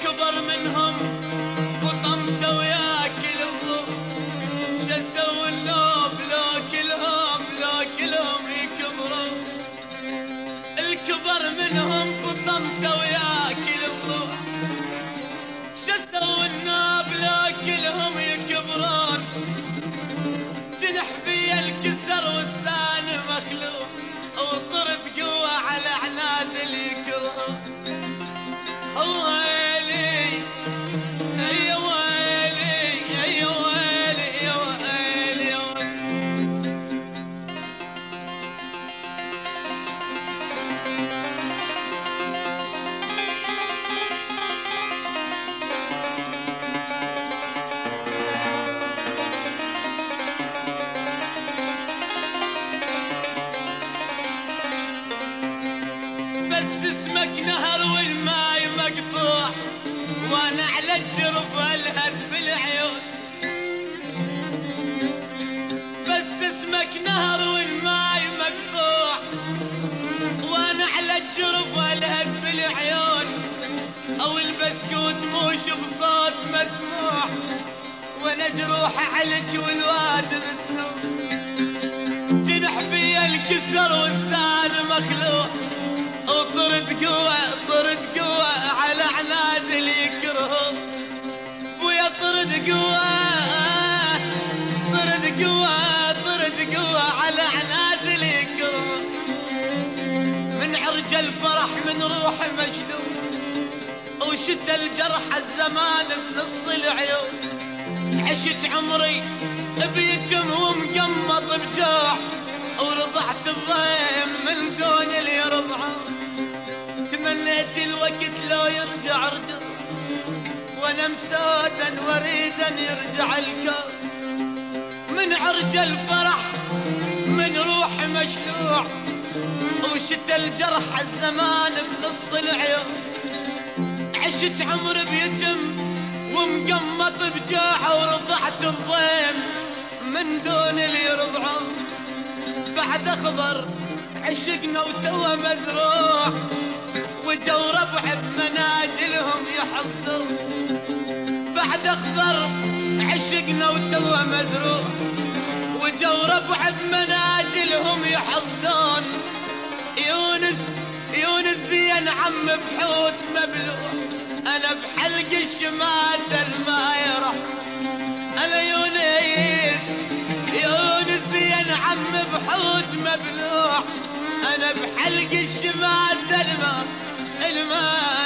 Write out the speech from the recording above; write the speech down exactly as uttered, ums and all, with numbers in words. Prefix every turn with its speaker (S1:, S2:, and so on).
S1: الكبر منهم فطمت وياك الضوء، شسوا النوب لو كلهم لو كلهم يكبروا. الكبر منهم فطمت وياك الضوء، شسوا النوب لو كلهم يكبرون. جنح في الكسر والثاني مخلوق، وطرد قوة على عناد اللي يكره. ويلي يا ويلي يا ويلي يا ويلي يا ويلي. بس اسمك نهر والماي مقطوع، وانا على الجرف الهد بالعيون. بس اسمك نهر والماي مقطوع، وانا على الجرف الهد بالعيون. او البسكوت موش بصوت مسموع، وانا جروح عليك والواد مسنون. جنح في الكسر والثاني مخلوع، وطرد قوة طرد قوة على عناد اللي يكره. ويا طرد قوة طرد قوة طرد قوة على عناد اللي يكره. من عرج الفرح من روحي مشلول، وشت الجرح الزمان بنص العيون. عشت عمري بيتم ومقمط بجوع، ورضعت الضيم من دون اللي يرضعه. تمنيت الوقت لو يرجع رجع، وانا مسودا وريدا يرجع الكون. من عرج الفرح من روحي مشلوع، وشت الجرح الزمان بنص العيون. عشت عمر بيتم ومقمط بجوع، ورضعت الضيم من دون اللي يرضعه. بعد اخضر عشقنا وتوه مزروع، وجو ربع بمناجلهم يحصدوا. بعد اخضر عشقنا وتوه مزروع، وجو ربع بمناجلهم يحصدون. يونس يونس زين عم بحوت مبلوع، انا بحلق الشماتة ما يرح. انا يونس يونس زين عم بحوت مبلوع، انا بحلق الشماتة الماء الماء